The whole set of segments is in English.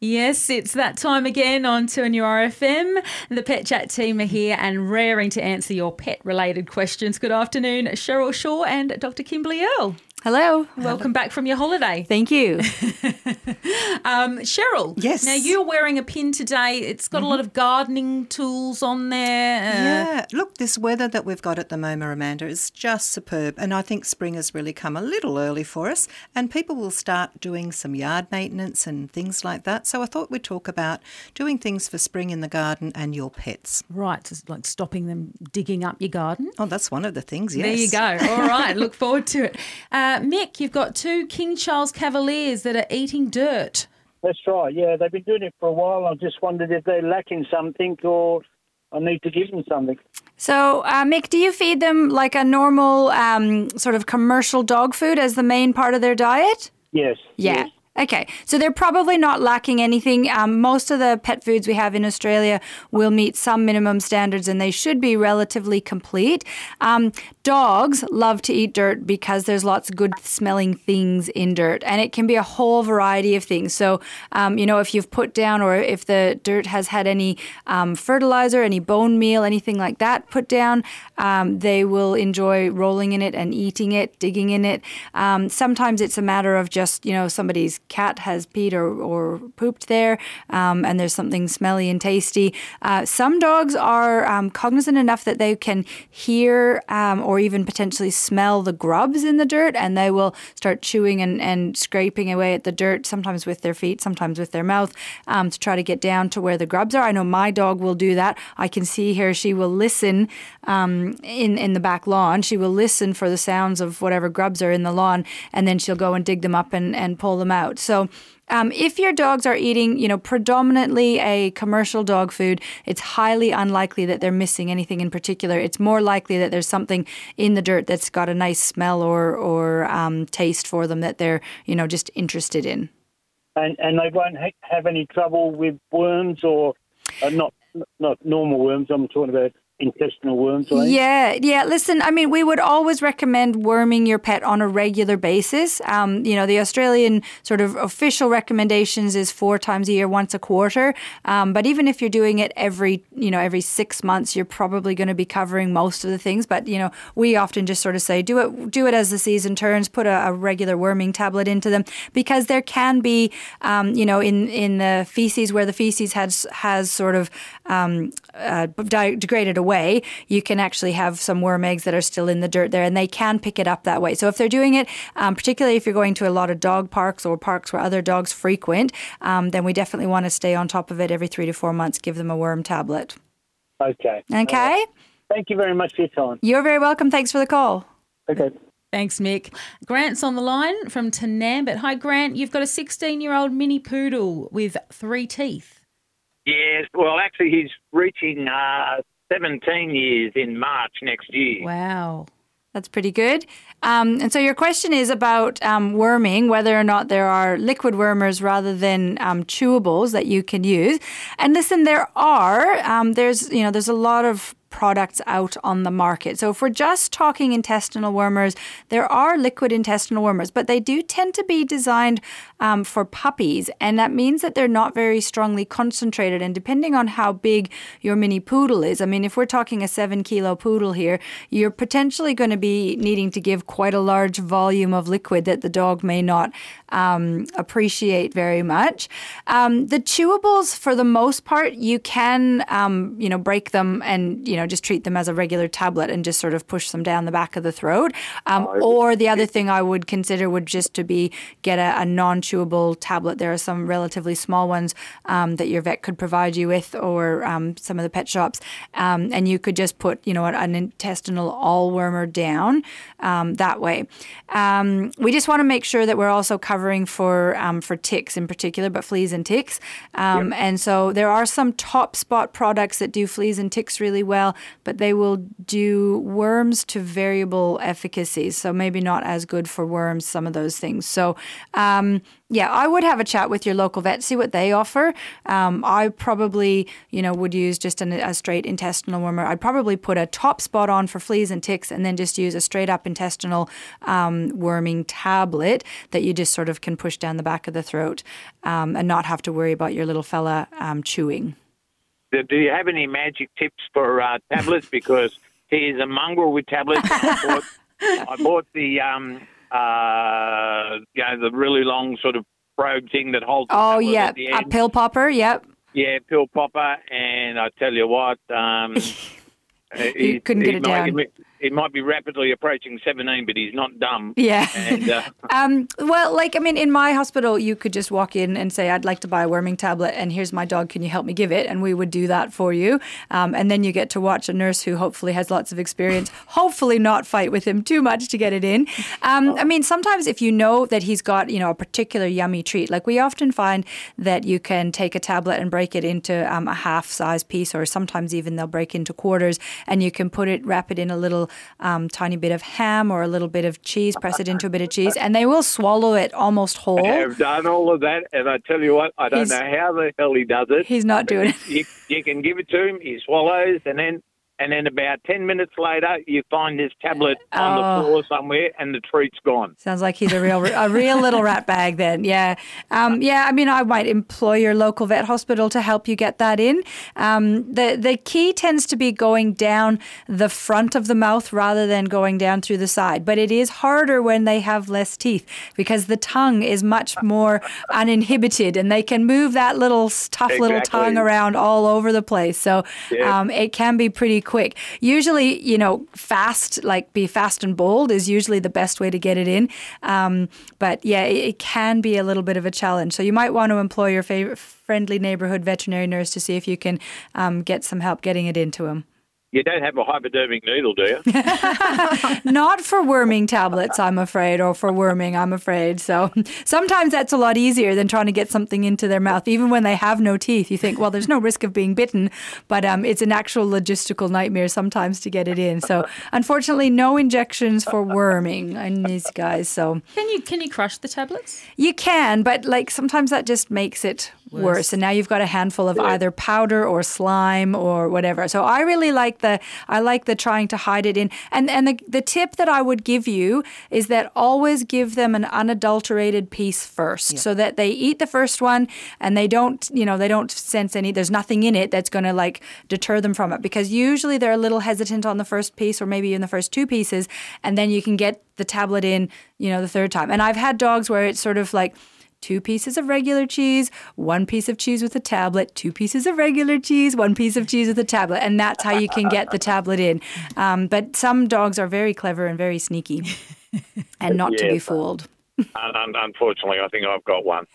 Yes, it's that time again on 2NURFM. The Pet Chat team are here and raring to answer your pet-related questions. Good afternoon, Cheryl Shaw and Dr. Kimberly Earle. Hello. Welcome back from your holiday. Thank you. Cheryl. Yes. Now, you're wearing a pin today. It's got a lot of gardening tools on there. Yeah. Look, this weather that we've got at the moment, Amanda, is just superb. And I think spring has really come a little early for us. And people will start doing some yard maintenance and things like that. So I thought we'd talk about doing things for spring in the garden and your pets. Right, so like stopping them digging up your garden. Oh, that's one of the things, yes. There you go. All right, look forward to it. Mick, you've got 2 King Charles Cavaliers that are eating dirt. That's right, yeah. They've been doing it for a while. I just wondered if they're lacking something or I need to give them something. So, Mick, do you feed them like a normal sort of commercial dog food as the main part of their diet? Yes. Yeah. Yes. Okay, so they're probably not lacking anything. Most of the pet foods we have in Australia will meet some minimum standards and they should be relatively complete. Dogs love to eat dirt because there's lots of good smelling things in dirt, and it can be a whole variety of things. So, if you've put down or if the dirt has had any fertilizer, any bone meal, anything like that put down, they will enjoy rolling in it and eating it, digging in it. Sometimes it's a matter of just, somebody's cat has peed or pooped there, and there's something smelly and tasty. Some dogs are cognizant enough that they can hear or even potentially smell the grubs in the dirt, and they will start chewing and scraping away at the dirt, sometimes with their feet, sometimes with their mouth, to try to get down to where the grubs are. I know my dog will do that. I can see her. She will listen in the back lawn. She will listen for the sounds of whatever grubs are in the lawn, and then she'll go and dig them up and pull them out. So if your dogs are eating, predominantly a commercial dog food, it's highly unlikely that they're missing anything in particular. It's more likely that there's something in the dirt that's got a nice smell or taste for them that they're, just interested in. And they won't have any trouble with worms or not normal worms. I'm talking about intestinal worms, right? Yeah. Listen, we would always recommend worming your pet on a regular basis. The Australian sort of official recommendations is 4 times a year, once a quarter. But even if you're doing it every 6 months, you're probably going to be covering most of the things. But, we often just sort of say, do it as the season turns, put a regular worming tablet into them, because there can be, in the feces, where the feces has sort of degraded away, you can actually have some worm eggs that are still in the dirt there, and they can pick it up that way. So if they're doing it, particularly if you're going to a lot of dog parks or parks where other dogs frequent, then we definitely want to stay on top of it every 3 to 4 months, give them a worm tablet. Okay. Okay? Thank you very much for your time. You're very welcome. Thanks for the call. Okay. Thanks, Mick. Grant's on the line from Tanambit. Hi, Grant. You've got a 16-year-old mini poodle with 3 teeth. Yes, well, actually, he's reaching 17 years in March next year. Wow. That's pretty good. And so your question is about worming, whether or not there are liquid wormers rather than chewables that you can use. And listen, there are. There's a lot of products out on the market. So if we're just talking intestinal wormers, there are liquid intestinal wormers, but they do tend to be designed for puppies. And that means that they're not very strongly concentrated. And depending on how big your mini poodle is, if we're talking a 7-kilo poodle here, you're potentially going to be needing to give quite a large volume of liquid that the dog may not appreciate very much. The chewables, for the most part, you can, break them and, just treat them as a regular tablet and just sort of push them down the back of the throat. Or the other thing I would consider would just to be get a non-chewable tablet. There are some relatively small ones that your vet could provide you with, or some of the pet shops. And you could just put, an intestinal all-wormer down that way. We just want to make sure that we're also covering for ticks in particular, but fleas and ticks. And so there are some top spot products that do fleas and ticks really well. well, but they will do worms to variable efficacies. So maybe not as good for worms, some of those things. So, yeah, I would have a chat with your local vet, see what they offer. I probably, would use just a straight intestinal wormer. I'd probably put a top spot on for fleas and ticks and then just use a straight up intestinal worming tablet that you just sort of can push down the back of the throat and not have to worry about your little fella chewing. Do you have any magic tips for tablets? Because he is a mongrel with tablets. I bought the the really long sort of probe thing that holds. Oh yeah, a pill popper. Yep. Yeah, pill popper, and I tell you what, you couldn't get it down. He might be rapidly approaching 17, but he's not dumb. Yeah. And, well, in my hospital, you could just walk in and say, I'd like to buy a worming tablet, and here's my dog. Can you help me give it? And we would do that for you. And then you get to watch a nurse who hopefully has lots of experience, hopefully not fight with him too much to get it in. Sometimes if you know that he's got, a particular yummy treat, like we often find that you can take a tablet and break it into a half-size piece, or sometimes even they'll break into quarters, and you can wrap it in a little tiny bit of ham or a little bit of cheese, press it into a bit of cheese, and they will swallow it almost whole. I have done all of that, and I tell you what, I don't know how the hell he does it. He's not doing it. You can give it to him, he swallows, and then about 10 minutes later, you find this tablet on the floor somewhere, and the treat's gone. Sounds like he's a real little rat bag then. Yeah. I might employ your local vet hospital to help you get that in. The key tends to be going down the front of the mouth rather than going down through the side. But it is harder when they have less teeth because the tongue is much more uninhibited and they can move that little tough little tongue around all over the place. So it can be pretty quick. Usually, fast, be fast and bold is usually the best way to get it in. But yeah, it can be a little bit of a challenge. So you might want to employ your favorite friendly neighborhood veterinary nurse to see if you can get some help getting it into him. You don't have a hypodermic needle, do you? Not for worming tablets, I'm afraid, or for worming, I'm afraid. So sometimes that's a lot easier than trying to get something into their mouth. Even when they have no teeth, you think, well, there's no risk of being bitten, but it's an actual logistical nightmare sometimes to get it in. So unfortunately, no injections for worming in these guys. So can you crush the tablets? You can, but sometimes that just makes it worse. And now you've got a handful of either powder or slime or whatever. So I really like the trying to hide it in. And the tip that I would give you is that always give them an unadulterated piece first, so that they eat the first one and they don't sense there's nothing in it that's going to deter them from it, because usually they're a little hesitant on the first piece or maybe in the first two pieces, and then you can get the tablet in, the third time. And I've had dogs where it's sort of 2 pieces of regular cheese, 1 piece of cheese with a tablet, 2 pieces of regular cheese, 1 piece of cheese with a tablet. And that's how you can get the tablet in. But some dogs are very clever and very sneaky and not to be fooled. Unfortunately, I think I've got one.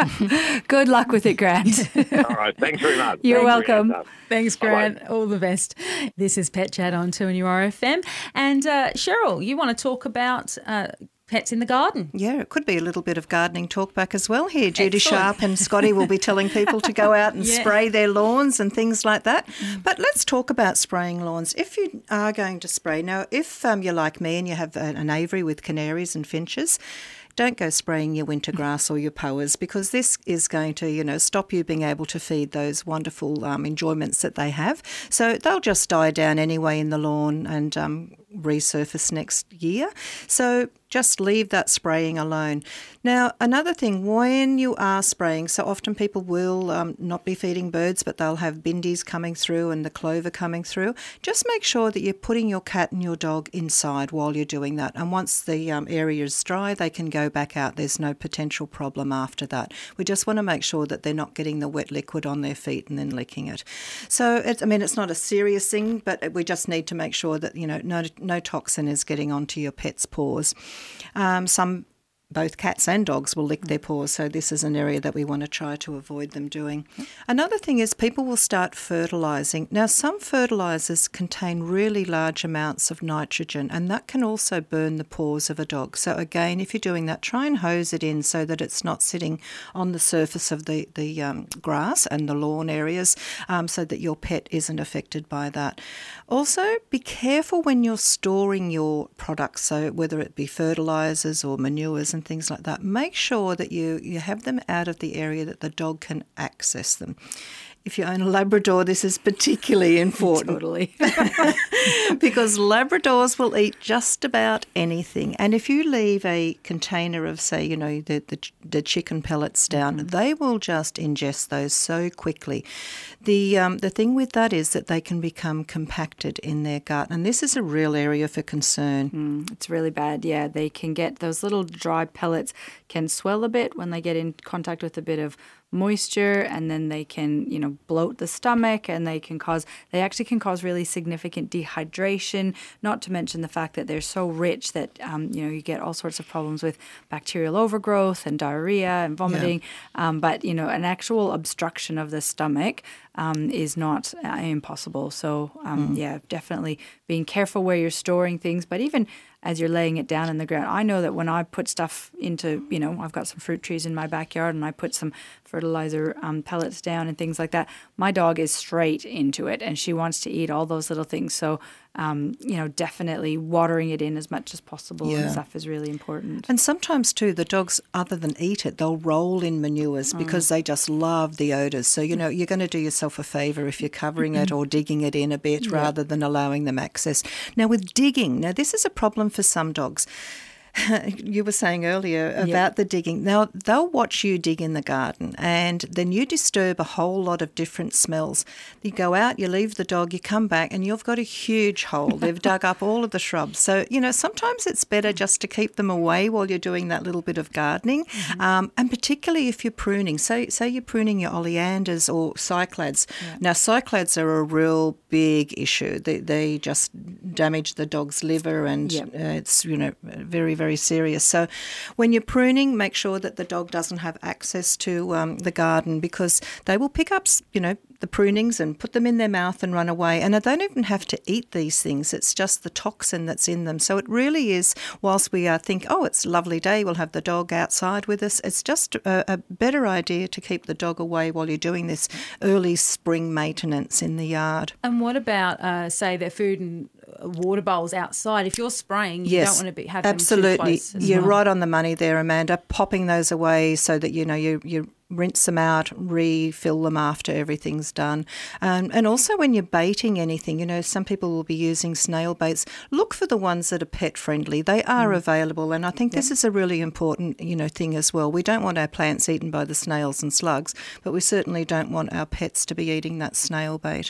Good luck with it, Grant. All right. Thanks very much. You're welcome. Thanks, Grant. Bye-bye. All the best. This is Pet Chat on 2NURFM. And Cheryl, you want to talk about pets in the garden. Yeah, it could be a little bit of gardening talk back as well here. Judy Sharp and Scotty will be telling people to go out and spray their lawns and things like that. But let's talk about spraying lawns. If you are going to spray, now if you're like me and you have an aviary with canaries and finches, don't go spraying your winter grass or your poas, because this is going to, stop you being able to feed those wonderful enjoyments that they have. So they'll just die down anyway in the lawn and resurface next year. So just leave that spraying alone. Now, another thing, when you are spraying, so often people will not be feeding birds, but they'll have bindies coming through and the clover coming through. Just make sure that you're putting your cat and your dog inside while you're doing that. And once the area is dry, they can go back out. There's no potential problem after that. We just want to make sure that they're not getting the wet liquid on their feet and then licking it. So, it's not a serious thing, but we just need to make sure that, no toxin is getting onto your pet's paws. Some both cats and dogs will lick their paws, so this is an area that we want to try to avoid them doing. Another thing is people will start fertilising. Now, some fertilisers contain really large amounts of nitrogen, and that can also burn the paws of a dog. So again, if you're doing that, try and hose it in so that it's not sitting on the surface of the grass and the lawn areas, so that your pet isn't affected by that. Also, be careful when you're storing your products, so whether it be fertilisers or manures and things like that, make sure that you have them out of the area that the dog can access them. If you own a Labrador, this is particularly important. Totally. Because Labradors will eat just about anything. And if you leave a container of, say, the chicken pellets down, they will just ingest those so quickly. The thing with that is that they can become compacted in their gut. And this is a real area for concern. It's really bad. Yeah, they can get those little dry pellets can swell a bit when they get in contact with a bit of moisture, and then they can, bloat the stomach, and they actually can cause really significant dehydration, not to mention the fact that they're so rich that, you get all sorts of problems with bacterial overgrowth and diarrhea and vomiting. Yeah. But, an actual obstruction of the stomach is not impossible. So, definitely being careful where you're storing things, but even as you're laying it down in the ground. I know that when I put stuff into, I've got some fruit trees in my backyard, and I put some fertilizer pellets down and things like that, my dog is straight into it, and she wants to eat all those little things. So, definitely watering it in as much as possible and stuff is really important. And sometimes too, the dogs, other than eat it, they'll roll in manures because they just love the odours. So, you're going to do yourself a favour if you're covering it or digging it in a bit rather than allowing them access. Now, with digging, this is a problem for some dogs. You were saying earlier about the digging. Now, they'll watch you dig in the garden, and then you disturb a whole lot of different smells. You go out, you leave the dog, you come back, and you've got a huge hole. They've dug up all of the shrubs. So, sometimes it's better just to keep them away while you're doing that little bit of gardening, and particularly if you're pruning. Say you're pruning your oleanders or cyclads. Yeah. Now, cyclads are a real big issue. They just damage the dog's liver, and it's, very, very serious. So when you're pruning, make sure that the dog doesn't have access to the garden, because they will pick up, the prunings and put them in their mouth and run away. And they don't even have to eat these things. It's just the toxin that's in them. So it really is, whilst we think, it's a lovely day, we'll have the dog outside with us, it's just a better idea to keep the dog away while you're doing this early spring maintenance in the yard. And what about, say, their food and water bowls outside? If you're spraying, you don't want to have them too close. You're right on the money there, Amanda. Popping those away so that, you rinse them out, refill them after everything's done. And also when you're baiting anything, some people will be using snail baits. Look for the ones that are pet friendly. They are available, and I think this is a really important, thing as well. We don't want our plants eaten by the snails and slugs, but we certainly don't want our pets to be eating that snail bait.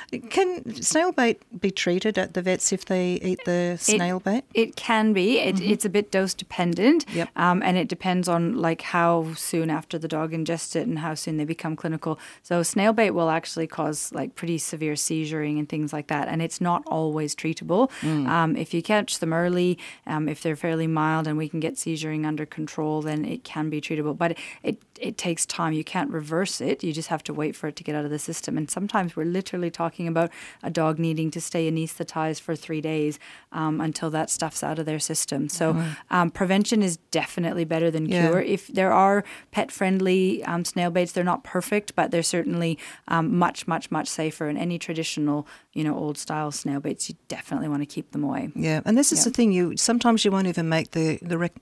Can snail bait be treated at the vets if they eat the snail bait? It can be. It's a bit dose dependent, and it depends on how soon after the dog ingest it and how soon they become clinical. So snail bait will actually cause pretty severe seizuring and things like that, and it's not always treatable. If you catch them early, if they're fairly mild and we can get seizuring under control, then it can be treatable. But it takes time. You can't reverse it. You just have to wait for it to get out of the system. And sometimes we're literally talking about a dog needing to stay anesthetized for 3 days until that stuff's out of their system. So prevention is definitely better than cure. If there are pet-friendly snail baits, they're not perfect, but they're certainly much, much, much safer. And any traditional, old-style snail baits, you definitely want to keep them away. Yeah, and this is the thing. Sometimes you won't even make the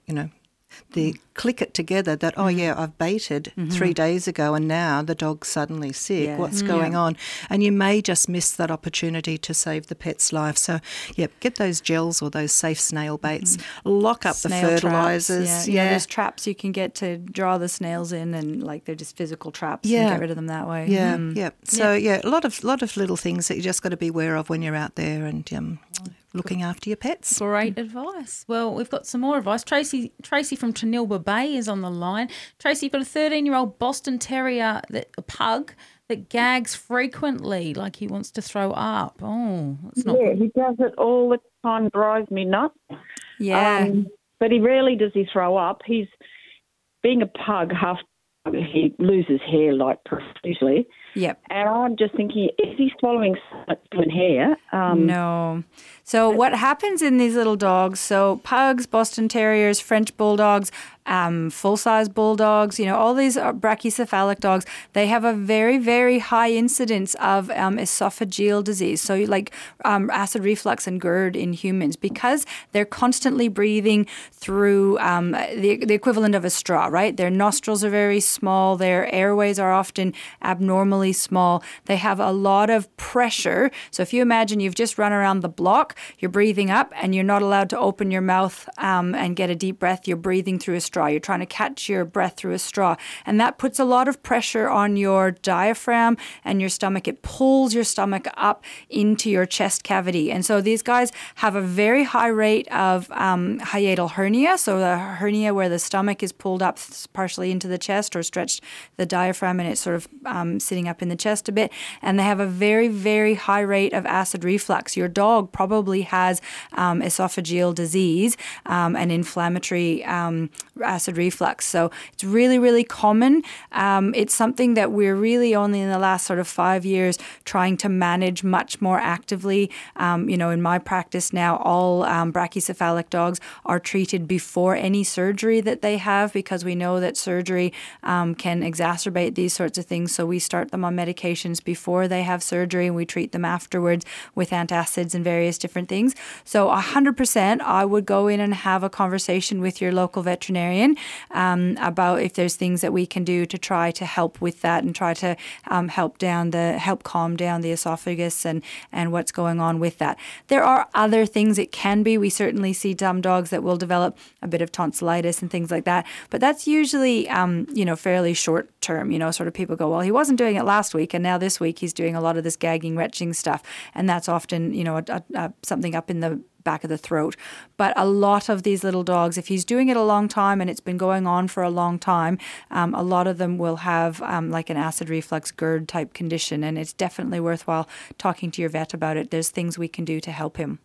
click it together that, I've baited 3 days ago and now the dog's suddenly sick. Yeah. What's going on? And you may just miss that opportunity to save the pet's life. So, get those gels or those safe snail baits. Lock up the fertilizers. Traps, there's traps you can get to draw the snails in, and they're just physical traps and get rid of them that way. Yeah. So, a lot of little things that you just got to be aware of when you're out there and looking after your pets. Great advice. Well, we've got some more advice. Tracy from Trinilba Bay is on the line. Tracy, you've got a 13-year-old Boston Terrier, a pug, that gags frequently, like he wants to throw up. Oh, that's not good. He does it all the time, drives me nuts. Yeah. but he rarely does he throw up. He's being a pug, he loses hair like profusely. Yep. And I'm just thinking, is he swallowing so much human hair? No. So what happens in these little dogs, so pugs, Boston Terriers, French Bulldogs, full-size bulldogs, all these brachycephalic dogs, they have a very, very high incidence of esophageal disease, so like acid reflux and GERD in humans, because they're constantly breathing through the equivalent of a straw, right? Their nostrils are very small, their airways are often abnormally small, they have a lot of pressure. So if you imagine you've just run around the block, you're breathing up and you're not allowed to open your mouth and get a deep breath, you're breathing through a straw. You're trying to catch your breath through a straw. And that puts a lot of pressure on your diaphragm and your stomach. It pulls your stomach up into your chest cavity. And so these guys have a very high rate of hiatal hernia, so the hernia where the stomach is pulled up partially into the chest or stretched the diaphragm and it's sort of sitting up in the chest a bit. And they have a very, very high rate of acid reflux. Your dog probably has esophageal disease and inflammatory acid reflux. So it's really, really common. It's something that we're really only in the last sort of 5 years trying to manage much more actively. In my practice now, all brachycephalic dogs are treated before any surgery that they have, because we know that surgery can exacerbate these sorts of things. So we start them on medications before they have surgery and we treat them afterwards with antacids and various different things. So 100% I would go in and have a conversation with your local veterinarian about if there's things that we can do to try to help with that and try to help calm down the esophagus and what's going on with that. There are other things it can be. We certainly see some dogs that will develop a bit of tonsillitis and things like that, but that's usually fairly short term. Sort of people go, well, he wasn't doing it last week and now this week he's doing a lot of this gagging, retching stuff, and that's often something up in the back of the throat. But a lot of these little dogs, if he's doing it a long time and it's been going on for a long time, a lot of them will have like an acid reflux GERD type condition, and it's definitely worthwhile talking to your vet about it. There's things we can do to help him.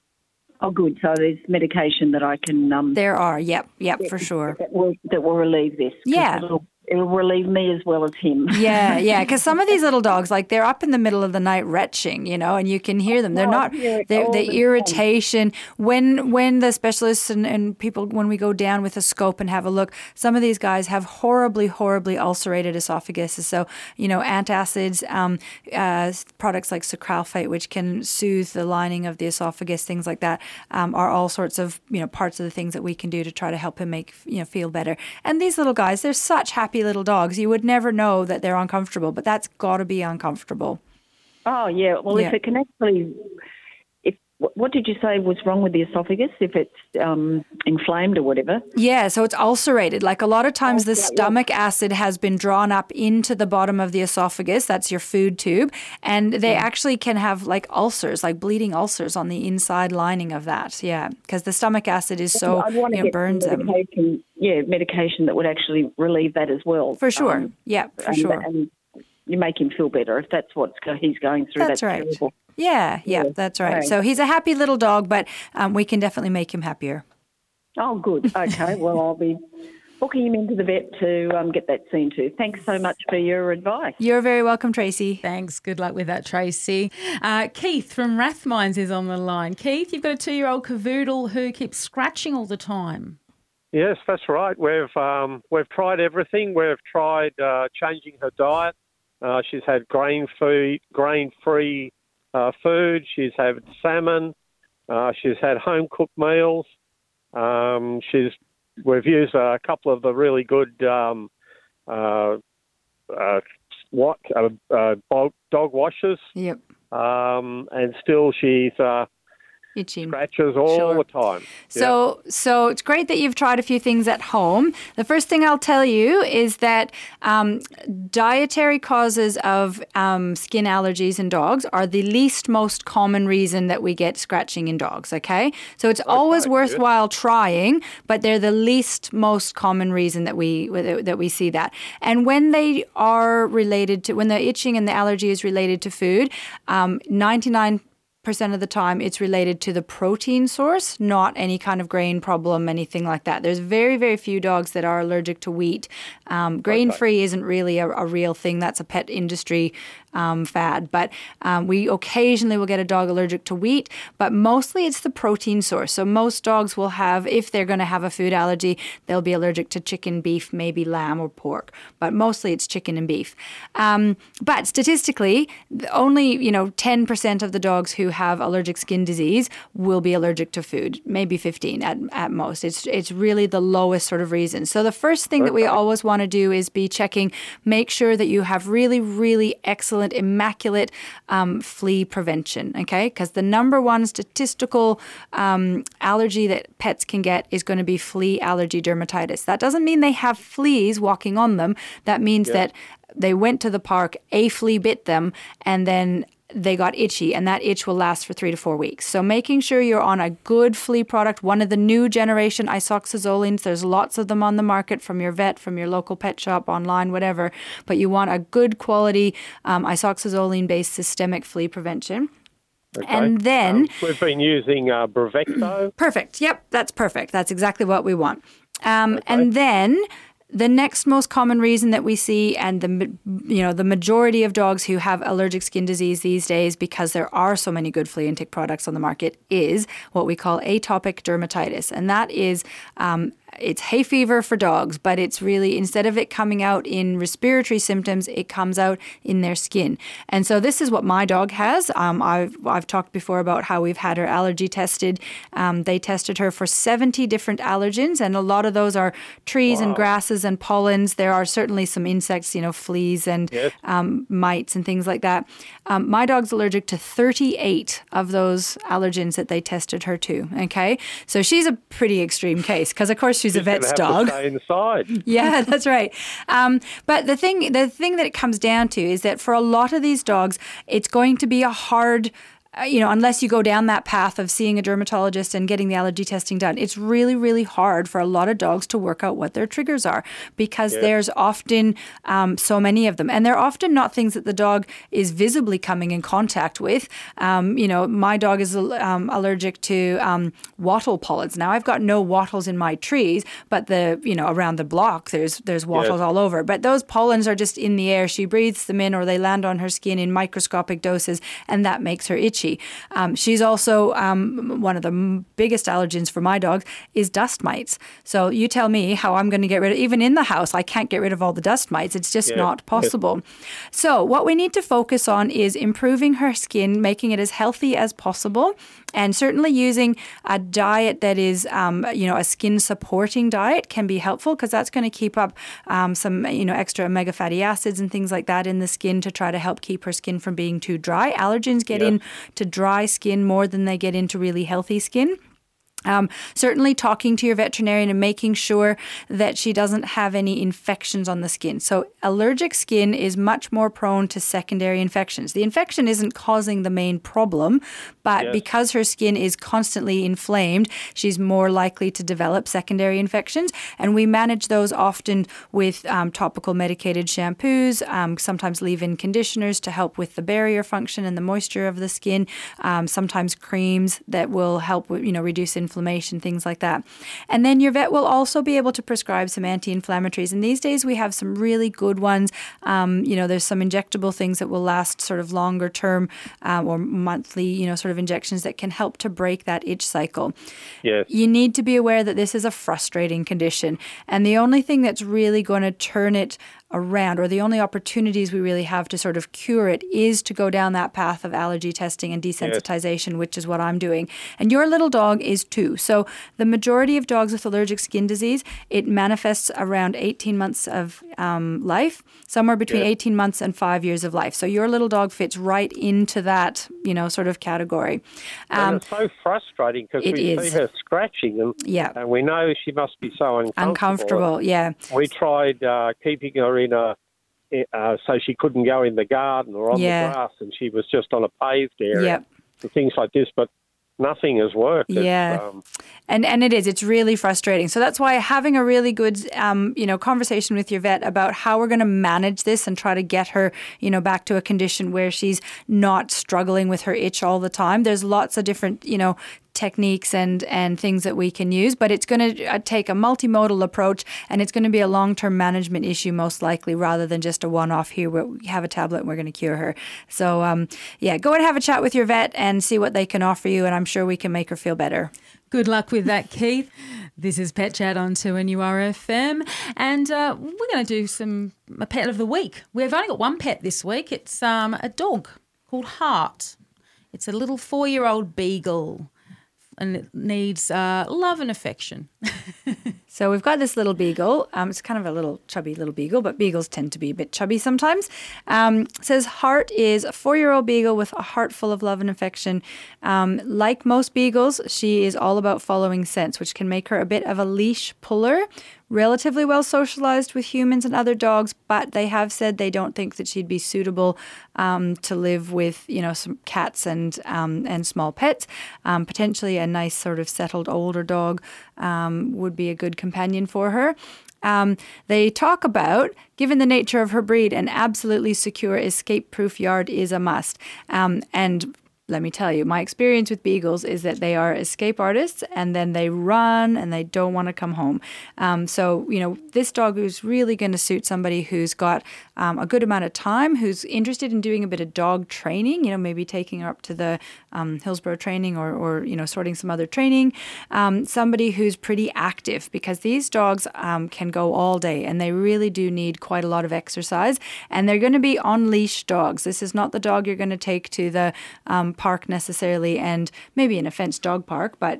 Oh, good. So there's medication that I can... there are, yep, for sure. That will relieve this. Yeah. It'll relieve me as well as him. Yeah, because some of these little dogs, like they're up in the middle of the night retching, and you can hear them. They're the irritation. When the specialists and people, when we go down with a scope and have a look, some of these guys have horribly, horribly ulcerated esophaguses. So, antacids, products like sucralfate, which can soothe the lining of the esophagus, things like that, are all sorts of, parts of the things that we can do to try to help him feel better. And these little guys, they're such happy little dogs. You would never know that they're uncomfortable, but that's got to be uncomfortable. Oh, yeah. Well, if it can actually... What did you say was wrong with the esophagus, if it's inflamed or whatever? Yeah, so it's ulcerated. Like a lot of times the stomach acid has been drawn up into the bottom of the esophagus. That's your food tube. And they actually can have like ulcers, like bleeding ulcers on the inside lining of that. Yeah, because the stomach acid is so, burns them. Yeah, medication that would actually relieve that as well. For sure. Sure. And you make him feel better if that's what he's going through. That's right. Terrible. Yeah, that's right. So he's a happy little dog, but we can definitely make him happier. Oh, good. Okay. Well, I'll be booking him into the vet to get that seen to. Thanks so much for your advice. You're very welcome, Tracy. Thanks. Good luck with that, Tracy. Keith from Rathmines is on the line. Keith, you've got a 2-year-old cavoodle who keeps scratching all the time. Yes, that's right. We've tried everything. We've tried changing her diet. She's had grain-free food. She's had salmon. She's had home-cooked meals. We've used a couple of the really good dog washers. Yep. And still she's itching. Scratches all the time. So it's great that you've tried a few things at home. The first thing I'll tell you is that dietary causes of skin allergies in dogs are the least most common reason that we get scratching in dogs, okay? So it's always worthwhile trying, but they're the least most common reason that we see that. And when they are related to, when the itching and the allergy is related to food, 99 of the time, it's related to the protein source, not any kind of grain problem, anything like that. There's very, very few dogs that are allergic to wheat. Grain-free isn't really a real thing. That's a pet industry fad. But we occasionally will get a dog allergic to wheat, but mostly it's the protein source. So most dogs will have, if they're going to have a food allergy, they'll be allergic to chicken, beef, maybe lamb or pork. But mostly it's chicken and beef. But statistically, only 10% of the dogs who have allergic skin disease will be allergic to food, maybe 15 at most. It's really the lowest sort of reason. So the first thing that we always want to do is be checking, make sure that you have really, really excellent, immaculate flea prevention, okay? Because the number one statistical allergy that pets can get is going to be flea allergy dermatitis. That doesn't mean they have fleas walking on them. That means that they went to the park, a flea bit them, and then they got itchy, and that itch will last for 3 to 4 weeks. So making sure you're on a good flea product, one of the new generation isoxazolines. There's lots of them on the market from your vet, from your local pet shop, online, whatever. But you want a good quality isoxazoline-based systemic flea prevention. Okay. And then we've been using Bravecto. Perfect. Yep, that's perfect. That's exactly what we want. And then the next most common reason that we see, and the majority of dogs who have allergic skin disease these days, because there are so many good flea and tick products on the market, is what we call atopic dermatitis, and that is it's hay fever for dogs, but it's really, instead of it coming out in respiratory symptoms, it comes out in their skin. And so this is what my dog has. I've talked before about how we've had her allergy tested. They tested her for 70 different allergens, and a lot of those are trees and grasses and pollens. There are certainly some insects, fleas and mites and things like that. My dog's allergic to 38 of those allergens that they tested her to, okay? So she's a pretty extreme case, because of course she's a vet's dog. To stay inside. Yeah, that's right. But the thing that it comes down to is that for a lot of these dogs, it's going to be a hard unless you go down that path of seeing a dermatologist and getting the allergy testing done, it's really, really hard for a lot of dogs to work out what their triggers are, because there's often so many of them. And they're often not things that the dog is visibly coming in contact with. My dog is allergic to wattle pollens. Now, I've got no wattles in my trees, but around the block, there's wattles all over. But those pollens are just in the air. She breathes them in, or they land on her skin in microscopic doses, and that makes her itchy. She's also, one of the biggest allergens for my dog is dust mites. So you tell me how I'm going to get rid of, even in the house, I can't get rid of all the dust mites. It's just not possible. So what we need to focus on is improving her skin, making it as healthy as possible, and certainly using a diet that is, a skin supporting diet can be helpful, because that's going to keep up some, extra omega fatty acids and things like that in the skin to try to help keep her skin from being too dry. Allergens get in to dry skin more than they get into really healthy skin. Certainly talking to your veterinarian and making sure that she doesn't have any infections on the skin. So allergic skin is much more prone to secondary infections. The infection isn't causing the main problem, but because her skin is constantly inflamed, she's more likely to develop secondary infections. And we manage those often with topical medicated shampoos, sometimes leave-in conditioners to help with the barrier function and the moisture of the skin, sometimes creams that will help with, reduce inflammation, things like that. And then your vet will also be able to prescribe some anti-inflammatories. And these days we have some really good ones. There's some injectable things that will last sort of longer term or monthly, sort of injections that can help to break that itch cycle. Yes. You need to be aware that this is a frustrating condition. And the only thing that's really going to turn it around, or the only opportunities we really have to sort of cure it, is to go down that path of allergy testing and desensitization, which is what I'm doing. And your little dog is too. So the majority of dogs with allergic skin disease, it manifests around 18 months of life, somewhere between 18 months and 5 years of life. So your little dog fits right into that, sort of category. And it's so frustrating, because we see her scratching, and we know she must be so uncomfortable. We tried keeping her so she couldn't go in the garden or on the grass, and she was just on a paved area and things like this. But nothing has worked. Yeah, and it is. It's really frustrating. So that's why having a really good, conversation with your vet about how we're going to manage this and try to get her, back to a condition where she's not struggling with her itch all the time. There's lots of different, techniques and things that we can use, but it's going to take a multimodal approach, and it's going to be a long-term management issue most likely, rather than just a one-off here where we have a tablet and we're going to cure her. So go and have a chat with your vet and see what they can offer you, and I'm sure we can make her feel better. Good luck with that, Keith. This is Pet Chat on 2NURFM, and we're going to do a pet of the week. We've only got one pet this week. It's a dog called Heart. It's a little 4-year-old beagle, and it needs love and affection. So we've got this little beagle. It's kind of a little chubby little beagle, but beagles tend to be a bit chubby sometimes. It says Heart is a 4-year-old beagle with a heart full of love and affection. Like most beagles, she is all about following scents, which can make her a bit of a leash puller. Relatively well socialized with humans and other dogs, but they have said they don't think that she'd be suitable to live with, some cats and small pets. Potentially a nice sort of settled older dog would be a good companion for her. They talk about, given the nature of her breed, an absolutely secure, escape-proof yard is a must. And let me tell you, my experience with beagles is that they are escape artists, and then they run and they don't want to come home. So, this dog is really going to suit somebody who's got a good amount of time, who's interested in doing a bit of dog training, maybe taking her up to the Hillsborough training or sorting some other training. Somebody who's pretty active, because these dogs can go all day, and they really do need quite a lot of exercise, and they're going to be on-leash dogs. This is not the dog you're going to take to the park necessarily, and maybe an fenced dog park, but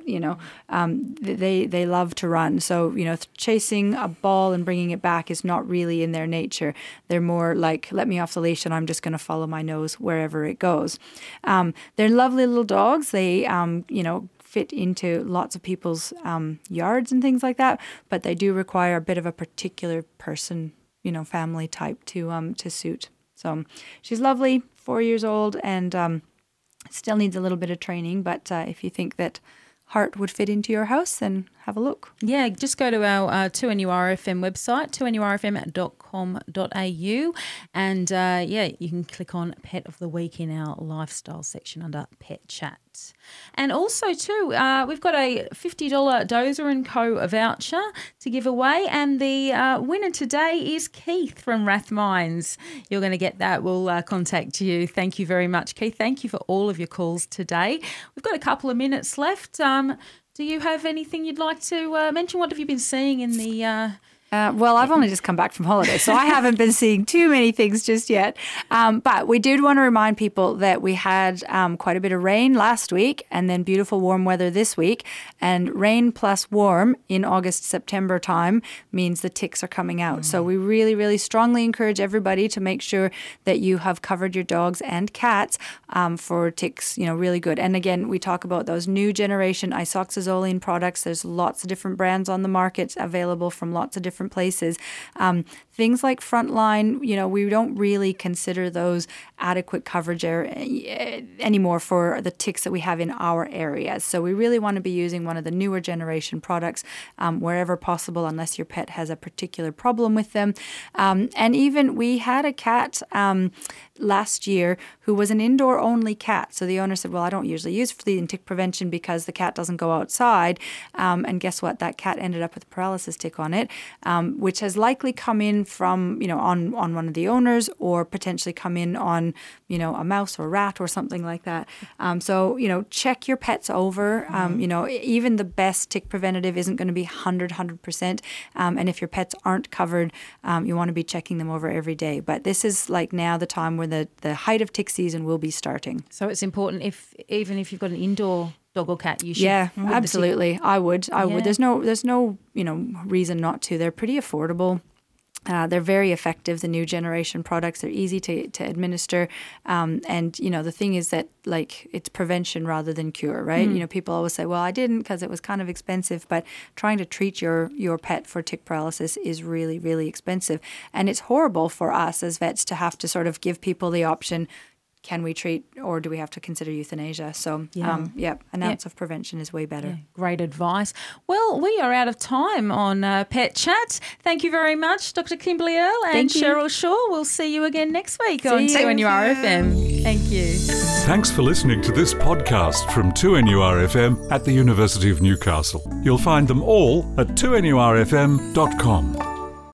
they love to run. So chasing a ball and bringing it back is not really in their nature. They're more like, let me off the leash and I'm just going to follow my nose wherever it goes. They're lovely little dogs. They fit into lots of people's yards and things like that, but they do require a bit of a particular person, family type to suit. So she's lovely, 4 years old, and still needs a little bit of training, but if you think that Heart would fit into your house, then have a look. Yeah, just go to our 2NURFM website, 2NURFM.com.au, and you can click on Pet of the Week in our lifestyle section under Pet Chat. And also too, we've got a $50 Dozer & Co. voucher to give away, and the winner today is Keith from Rathmines. You're going to get that. We'll contact you. Thank you very much, Keith. Thank you for all of your calls today. We've got a couple of minutes left. Do you have anything you'd like to mention? What have you been seeing in the Well, I've only just come back from holiday, so I haven't been seeing too many things just yet. But we did want to remind people that we had quite a bit of rain last week, and then beautiful warm weather this week. And rain plus warm in August, September time means the ticks are coming out. So we really, really strongly encourage everybody to make sure that you have covered your dogs and cats for ticks, really good. And again, we talk about those new generation isoxazoline products. There's lots of different brands on the market available from lots of different places. Things like Frontline, we don't really consider those adequate coverage anymore for the ticks that we have in our areas. So we really want to be using one of the newer generation products wherever possible, unless your pet has a particular problem with them. And even we had a cat last year who was an indoor-only cat. So the owner said, well, I don't usually use flea and tick prevention because the cat doesn't go outside. And guess what? That cat ended up with a paralysis tick on it, which has likely come in from, on one of the owners, or potentially come in on, a mouse or rat or something like that. So, check your pets over. Even the best tick preventative isn't going to be 100%. And if your pets aren't covered, you want to be checking them over every day. But this is like now the time where the height of tick season will be starting. So it's important, even if you've got an indoor dog or cat, you should. Yeah, absolutely. I would. There's no reason not to. They're pretty affordable. They're very effective, the new generation products. They're easy to administer. And, the thing is that, it's prevention rather than cure, right? People always say, well, I didn't because it was kind of expensive. But trying to treat your pet for tick paralysis is really, really expensive. And it's horrible for us as vets to have to sort of give people the option, can we treat or do we have to consider euthanasia? So, an ounce of prevention is way better. Yeah, great advice. Well, we are out of time on Pet Chat. Thank you very much, Dr. Kimberly Earle and Cheryl Shaw. We'll see you again next week on 2NURFM. Thank you. Thanks for listening to this podcast from 2NURFM at the University of Newcastle. You'll find them all at 2NURFM.com.